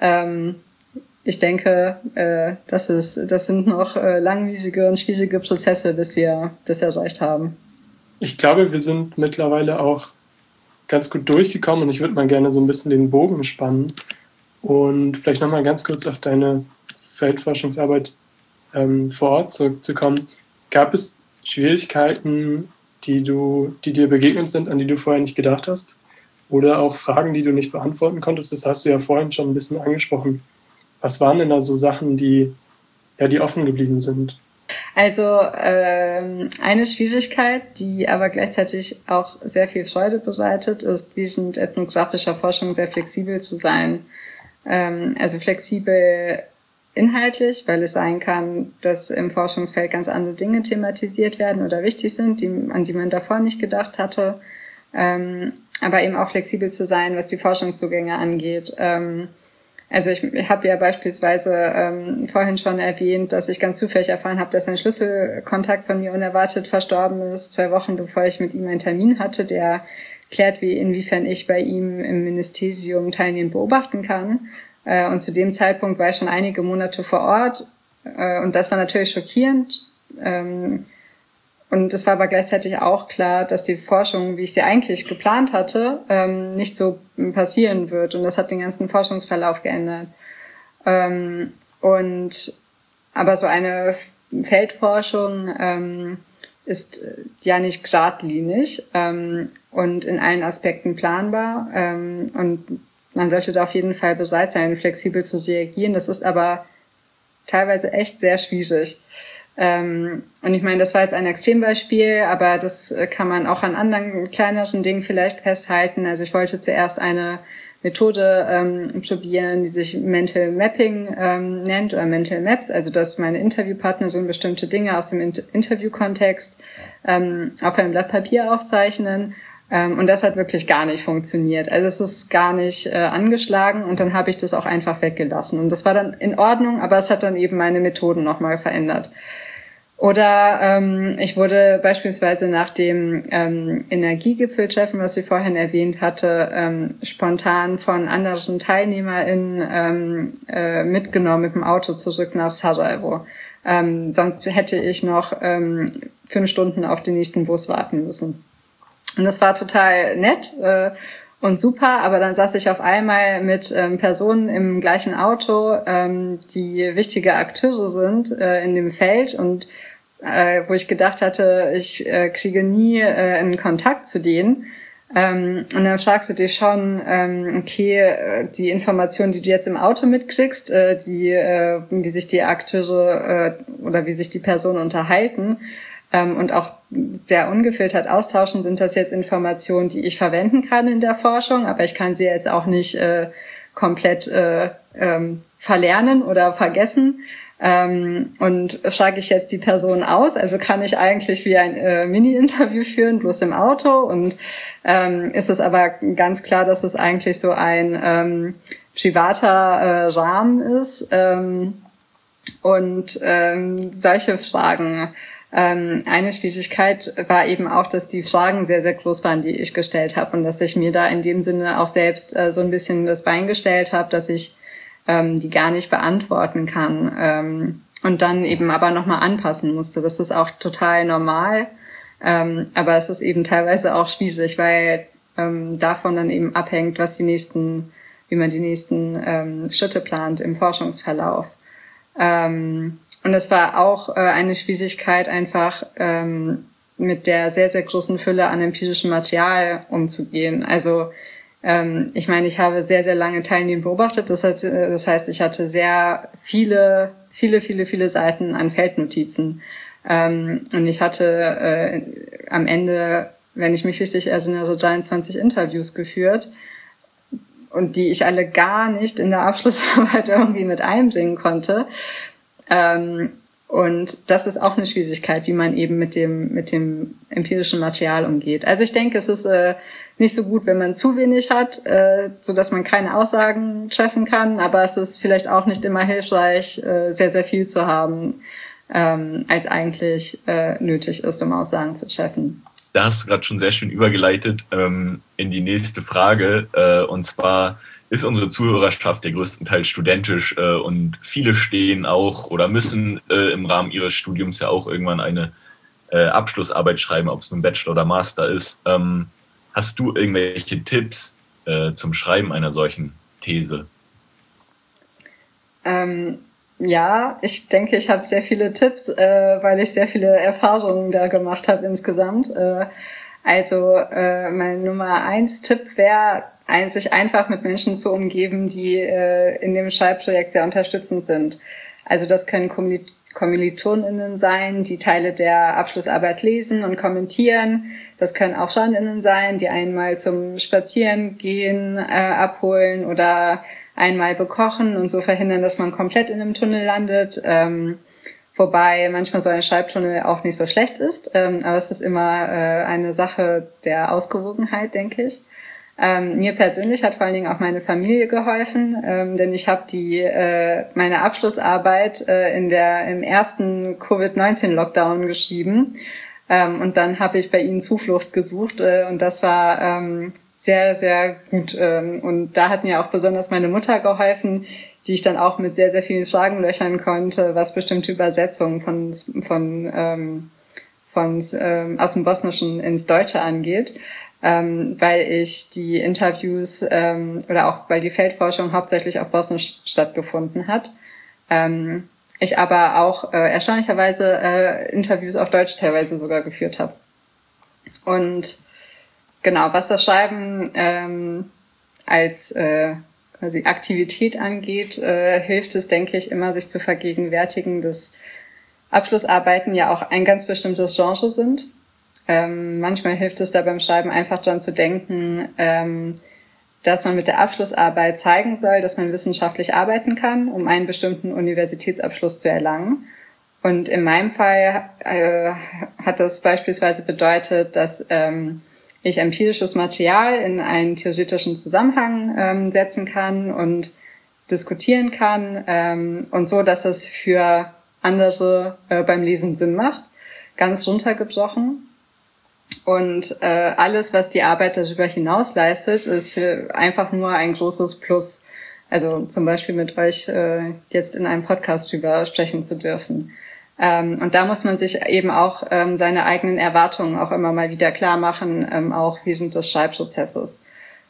ich denke, das sind noch langwierige und schwierige Prozesse, bis wir das erreicht haben. Ich glaube, wir sind mittlerweile auch ganz gut durchgekommen und ich würde mal gerne so ein bisschen den Bogen spannen und vielleicht nochmal ganz kurz auf deine Feldforschungsarbeit vor Ort zurückzukommen. Gab es Schwierigkeiten, die dir begegnet sind, an die du vorher nicht gedacht hast? Oder auch Fragen, die du nicht beantworten konntest? Das hast du ja vorhin schon ein bisschen angesprochen. Was waren denn da so Sachen, die offen geblieben sind? Also eine Schwierigkeit, die aber gleichzeitig auch sehr viel Freude bereitet, ist, während ethnografischer Forschung sehr flexibel zu sein. Also flexibel inhaltlich, weil es sein kann, dass im Forschungsfeld ganz andere Dinge thematisiert werden oder wichtig sind, an die man davor nicht gedacht hatte. Aber eben auch flexibel zu sein, was die Forschungszugänge angeht. Also ich habe ja beispielsweise vorhin schon erwähnt, dass ich ganz zufällig erfahren habe, dass ein Schlüsselkontakt von mir unerwartet verstorben ist, 2 Wochen bevor ich mit ihm einen Termin hatte, der klärt, inwiefern ich bei ihm im Ministerium teilnehmend beobachten kann. Und zu dem Zeitpunkt war ich schon einige Monate vor Ort. Und das war natürlich schockierend. Und es war aber gleichzeitig auch klar, dass die Forschung, wie ich sie eigentlich geplant hatte, nicht so passieren wird. Und das hat den ganzen Forschungsverlauf geändert. Aber so eine Feldforschung ist ja nicht geradlinig und in allen Aspekten planbar. Und man sollte da auf jeden Fall bereit sein, flexibel zu reagieren. Das ist aber teilweise echt sehr schwierig. Und ich meine, das war jetzt ein Extrembeispiel, aber das kann man auch an anderen kleineren Dingen vielleicht festhalten. Also ich wollte zuerst eine Methode probieren, die sich Mental Mapping nennt oder Mental Maps, also dass meine Interviewpartner so bestimmte Dinge aus dem Interviewkontext auf ein Blatt Papier aufzeichnen. Und das hat wirklich gar nicht funktioniert. Also es ist gar nicht angeschlagen und dann habe ich das auch einfach weggelassen. Und das war dann in Ordnung, aber es hat dann eben meine Methoden nochmal verändert. Oder ich wurde beispielsweise nach dem Energiegipfeltreffen, was ich vorhin erwähnt hatte, spontan von anderen TeilnehmerInnen mitgenommen mit dem Auto zurück nach Sarajevo. Sonst hätte ich noch 5 Stunden auf den nächsten Bus warten müssen. Und das war total nett und super, aber dann saß ich auf einmal mit Personen im gleichen Auto, die wichtige Akteure sind in dem Feld und wo ich gedacht hatte, ich kriege nie einen Kontakt zu denen. Und dann fragst du dich schon, okay, die Informationen, die du jetzt im Auto mitkriegst, wie sich die Akteure oder wie sich die Personen unterhalten, und auch sehr ungefiltert austauschen, sind das jetzt Informationen, die ich verwenden kann in der Forschung, aber ich kann sie jetzt auch nicht komplett verlernen oder vergessen. Und frage ich jetzt die Person aus, also kann ich eigentlich wie ein Mini-Interview führen, bloß im Auto, und ist es aber ganz klar, dass es eigentlich so ein privater Rahmen ist, und solche Fragen. Eine Schwierigkeit war eben auch, dass die Fragen sehr, sehr groß waren, die ich gestellt habe, und dass ich mir da in dem Sinne auch selbst so ein bisschen das Bein gestellt habe, dass ich die gar nicht beantworten kann, und dann eben aber nochmal anpassen musste. Das ist auch total normal, aber es ist eben teilweise auch schwierig, weil davon dann eben abhängt, wie man die nächsten Schritte plant im Forschungsverlauf. Und es war auch eine Schwierigkeit, einfach mit der sehr, sehr großen Fülle an empirischem Material umzugehen. Also ich meine, ich habe sehr, sehr lange Teilnehmer beobachtet. Das heißt, ich hatte sehr viele Seiten an Feldnotizen. Und ich hatte am Ende, wenn ich mich richtig erinnere, 23 Interviews geführt, und die ich alle gar nicht in der Abschlussarbeit irgendwie mit einbringen konnte. Und das ist auch eine Schwierigkeit, wie man eben mit dem empirischen Material umgeht. Also ich denke, es ist nicht so gut, wenn man zu wenig hat, so dass man keine Aussagen treffen kann. Aber es ist vielleicht auch nicht immer hilfreich, sehr, sehr viel zu haben, als eigentlich nötig ist, um Aussagen zu treffen. Da hast du gerade schon sehr schön übergeleitet in die nächste Frage. Und zwar ist unsere Zuhörerschaft ja größtenteils studentisch und viele stehen auch oder müssen im Rahmen ihres Studiums ja auch irgendwann eine Abschlussarbeit schreiben, ob es nun Bachelor oder Master ist. Hast du irgendwelche Tipps zum Schreiben einer solchen These? Ja, ich denke, ich habe sehr viele Tipps, weil ich sehr viele Erfahrungen da gemacht habe insgesamt. Mein Nummer 1 Tipp wäre, sich einfach mit Menschen zu umgeben, die in dem Schreibprojekt sehr unterstützend sind. Also das können KommilitonInnen sein, die Teile der Abschlussarbeit lesen und kommentieren. Das können auch FreundInnen sein, die einmal zum Spazierengehen abholen oder einmal bekochen und so verhindern, dass man komplett in einem Tunnel landet. Wobei manchmal so ein Schreibtunnel auch nicht so schlecht ist. Aber es ist immer eine Sache der Ausgewogenheit, denke ich. Mir persönlich hat vor allen Dingen auch meine Familie geholfen, denn ich habe meine Abschlussarbeit im ersten Covid-19-Lockdown geschrieben, und dann habe ich bei ihnen Zuflucht gesucht, und das war sehr, sehr gut, und da hat mir auch besonders meine Mutter geholfen, die ich dann auch mit sehr, sehr vielen Fragen löchern konnte, was bestimmte Übersetzungen aus dem Bosnischen ins Deutsche angeht. Weil ich die Interviews oder auch weil die Feldforschung hauptsächlich auf Bosnisch stattgefunden hat. Ich aber auch erstaunlicherweise Interviews auf Deutsch teilweise sogar geführt habe. Und genau, was das Schreiben als quasi Aktivität angeht, hilft es, denke ich, immer sich zu vergegenwärtigen, dass Abschlussarbeiten ja auch ein ganz bestimmtes Genre sind. Manchmal hilft es da beim Schreiben einfach dran zu denken, dass man mit der Abschlussarbeit zeigen soll, dass man wissenschaftlich arbeiten kann, um einen bestimmten Universitätsabschluss zu erlangen. Und in meinem Fall hat das beispielsweise bedeutet, dass ich empirisches Material in einen theoretischen Zusammenhang setzen kann und diskutieren kann und so, dass es für andere beim Lesen Sinn macht, ganz runtergebrochen. Und alles, was die Arbeit darüber hinaus leistet, ist für einfach nur ein großes Plus. Also zum Beispiel mit euch jetzt in einem Podcast drüber sprechen zu dürfen. Und da muss man sich eben auch seine eigenen Erwartungen auch immer mal wieder klar machen, auch während des Schreibprozesses.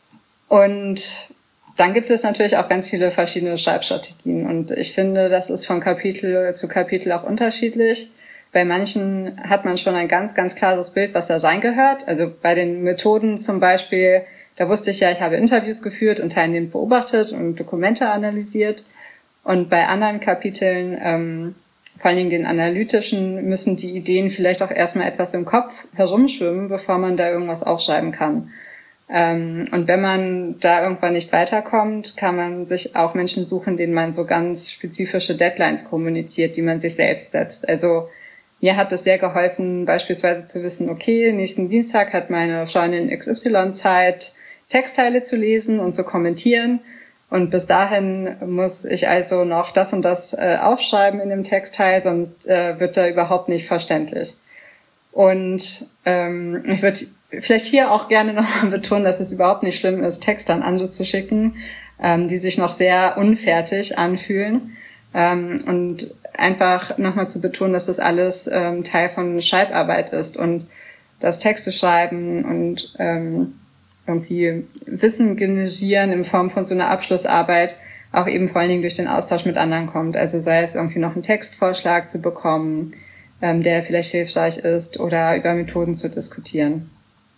Und dann gibt es natürlich auch ganz viele verschiedene Schreibstrategien. Und ich finde, das ist von Kapitel zu Kapitel auch unterschiedlich. Bei manchen hat man schon ein ganz, ganz klares Bild, was da reingehört. Also bei den Methoden zum Beispiel, da wusste ich ja, ich habe Interviews geführt und teilnehmend beobachtet und Dokumente analysiert. Und bei anderen Kapiteln, vor allen Dingen den analytischen, müssen die Ideen vielleicht auch erstmal etwas im Kopf herumschwimmen, bevor man da irgendwas aufschreiben kann. Und wenn man da irgendwann nicht weiterkommt, kann man sich auch Menschen suchen, denen man so ganz spezifische Deadlines kommuniziert, die man sich selbst setzt. Also mir hat es sehr geholfen, beispielsweise zu wissen, okay, nächsten Dienstag hat meine Freundin XY Zeit, Textteile zu lesen und zu kommentieren. Und bis dahin muss ich also noch das und das aufschreiben in dem Textteil, sonst wird er überhaupt nicht verständlich. Und ich würde vielleicht hier auch gerne nochmal betonen, dass es überhaupt nicht schlimm ist, Texte an andere zu schicken, die sich noch sehr unfertig anfühlen. Und einfach nochmal zu betonen, dass das alles Teil von Schreibarbeit ist und das Texte schreiben und irgendwie Wissen generieren in Form von so einer Abschlussarbeit auch eben vor allen Dingen durch den Austausch mit anderen kommt. Also sei es irgendwie noch einen Textvorschlag zu bekommen, der vielleicht hilfreich ist, oder über Methoden zu diskutieren.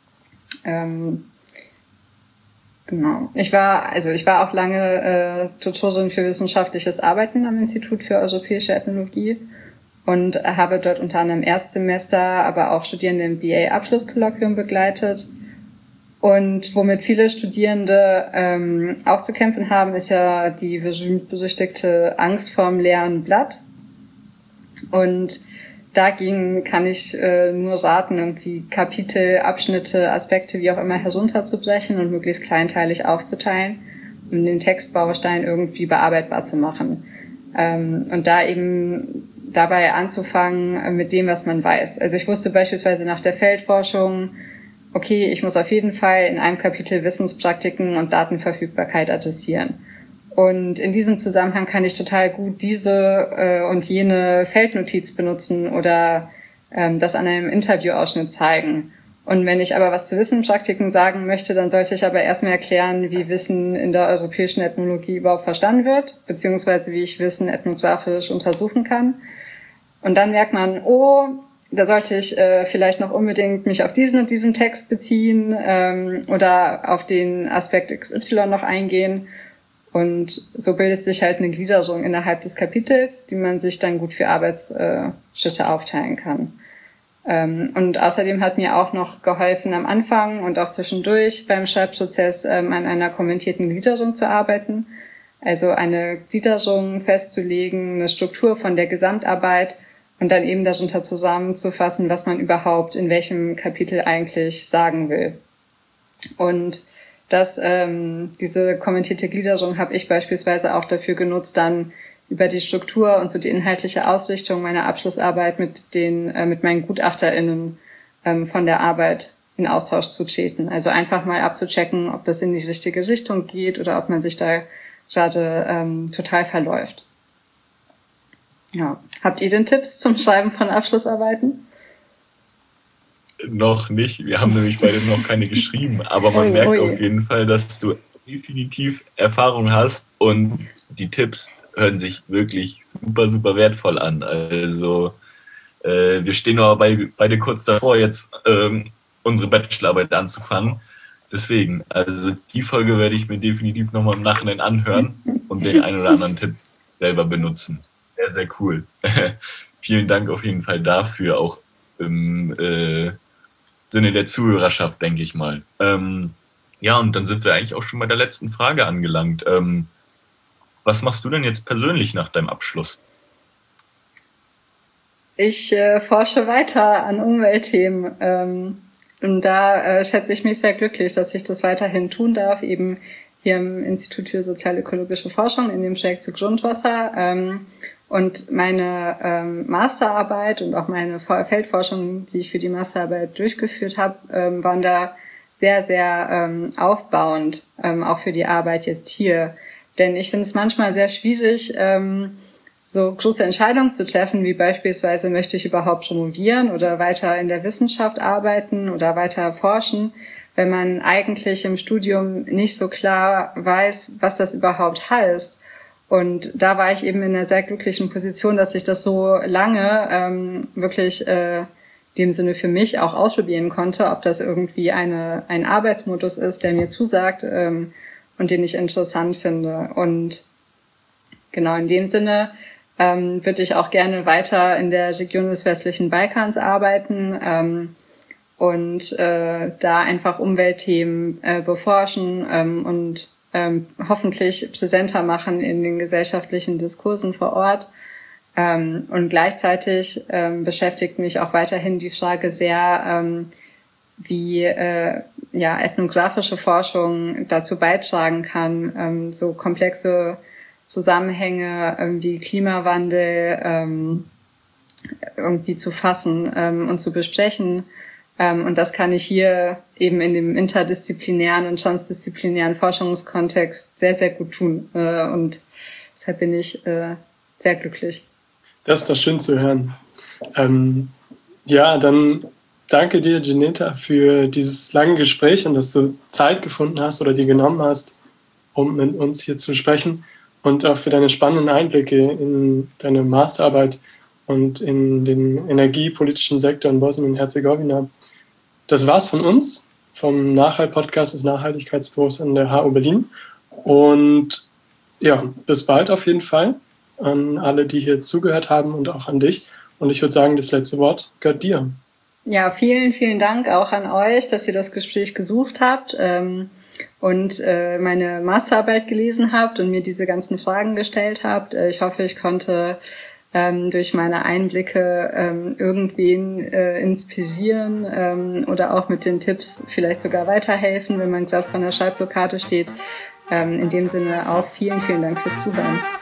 Genau. Ich war auch lange Tutorin für wissenschaftliches Arbeiten am Institut für Europäische Ethnologie und habe dort unter anderem Erstsemester, aber auch Studierende im BA-Abschlusskolloquium begleitet. Und womit viele Studierende auch zu kämpfen haben, ist ja die berühmt-berüchtigte Angst vorm leeren Blatt. Und dagegen kann ich nur raten, irgendwie Kapitel, Abschnitte, Aspekte, wie auch immer, herunterzubrechen und möglichst kleinteilig aufzuteilen, um den Textbaustein irgendwie bearbeitbar zu machen. Und da eben dabei anzufangen mit dem, was man weiß. Also ich wusste beispielsweise nach der Feldforschung, okay, ich muss auf jeden Fall in einem Kapitel Wissenspraktiken und Datenverfügbarkeit adressieren. Und in diesem Zusammenhang kann ich total gut diese und jene Feldnotiz benutzen oder das an einem Interviewausschnitt zeigen. Und wenn ich aber was zu Wissenspraktiken sagen möchte, dann sollte ich aber erstmal erklären, wie Wissen in der europäischen Ethnologie überhaupt verstanden wird, beziehungsweise wie ich Wissen ethnografisch untersuchen kann. Und dann merkt man, oh, da sollte ich vielleicht noch unbedingt mich auf diesen und diesen Text beziehen oder auf den Aspekt XY noch eingehen. Und so bildet sich halt eine Gliederung innerhalb des Kapitels, die man sich dann gut für Arbeitsschritte aufteilen kann. Und außerdem hat mir auch noch geholfen, am Anfang und auch zwischendurch beim Schreibprozess an einer kommentierten Gliederung zu arbeiten. Also eine Gliederung festzulegen, eine Struktur von der Gesamtarbeit und dann eben darunter zusammenzufassen, was man überhaupt in welchem Kapitel eigentlich sagen will. Und diese kommentierte Gliederung habe ich beispielsweise auch dafür genutzt, dann über die Struktur und so die inhaltliche Ausrichtung meiner Abschlussarbeit mit meinen GutachterInnen von der Arbeit in Austausch zu treten. Also einfach mal abzuchecken, ob das in die richtige Richtung geht oder ob man sich da gerade total verläuft. Ja. Habt ihr denn Tipps zum Schreiben von Abschlussarbeiten? Noch nicht. Wir haben nämlich beide noch keine geschrieben, aber man merkt auf jeden Fall, dass du definitiv Erfahrung hast und die Tipps hören sich wirklich super, super wertvoll an. Also wir stehen aber beide kurz davor, jetzt unsere Bachelorarbeit anzufangen. Deswegen, also die Folge werde ich mir definitiv nochmal im Nachhinein anhören und den einen oder anderen Tipp selber benutzen. Sehr, sehr cool. Vielen Dank auf jeden Fall dafür, auch im Sinne der Zuhörerschaft, denke ich mal. Ja, und dann sind wir eigentlich auch schon bei der letzten Frage angelangt. Was machst du denn jetzt persönlich nach deinem Abschluss? Ich forsche weiter an Umweltthemen und da schätze ich mich sehr glücklich, dass ich das weiterhin tun darf, eben hier im Institut für sozial-ökologische Forschung in dem Projekt zu Grundwasser. Und meine Masterarbeit und auch meine Feldforschung, die ich für die Masterarbeit durchgeführt habe, waren da sehr, sehr aufbauend, auch für die Arbeit jetzt hier. Denn ich finde es manchmal sehr schwierig, so große Entscheidungen zu treffen, wie beispielsweise, möchte ich überhaupt promovieren oder weiter in der Wissenschaft arbeiten oder weiter forschen, wenn man eigentlich im Studium nicht so klar weiß, was das überhaupt heißt. Und da war ich eben in einer sehr glücklichen Position, dass ich das so lange wirklich in dem Sinne für mich auch ausprobieren konnte, ob das irgendwie ein Arbeitsmodus ist, der mir zusagt und den ich interessant finde. Und genau in dem Sinne würde ich auch gerne weiter in der Region des westlichen Balkans arbeiten und da einfach Umweltthemen beforschen und hoffentlich präsenter machen in den gesellschaftlichen Diskursen vor Ort. Und gleichzeitig beschäftigt mich auch weiterhin die Frage sehr, wie ethnografische Forschung dazu beitragen kann, so komplexe Zusammenhänge wie Klimawandel irgendwie zu fassen und zu besprechen. Und das kann ich hier eben in dem interdisziplinären und transdisziplinären Forschungskontext sehr, sehr gut tun. Und deshalb bin ich sehr glücklich. Das ist doch schön zu hören. Dann danke dir, Ginetta, für dieses lange Gespräch und dass du Zeit gefunden hast oder dir genommen hast, um mit uns hier zu sprechen und auch für deine spannenden Einblicke in deine Masterarbeit und in den energiepolitischen Sektor in Bosnien-Herzegowina. Das war's von uns, vom Nachhalt-Podcast des Nachhaltigkeitsbüros an der HU Berlin. Und ja, bis bald auf jeden Fall an alle, die hier zugehört haben und auch an dich. Und ich würde sagen, das letzte Wort gehört dir. Ja, vielen, vielen Dank auch an euch, dass ihr das Gespräch gesucht habt und meine Masterarbeit gelesen habt und mir diese ganzen Fragen gestellt habt. Ich hoffe, ich konnte durch meine Einblicke irgendwen inspirieren oder auch mit den Tipps vielleicht sogar weiterhelfen, wenn man gerade vor einer Schreibblockade steht. In dem Sinne auch vielen, vielen Dank fürs Zuhören.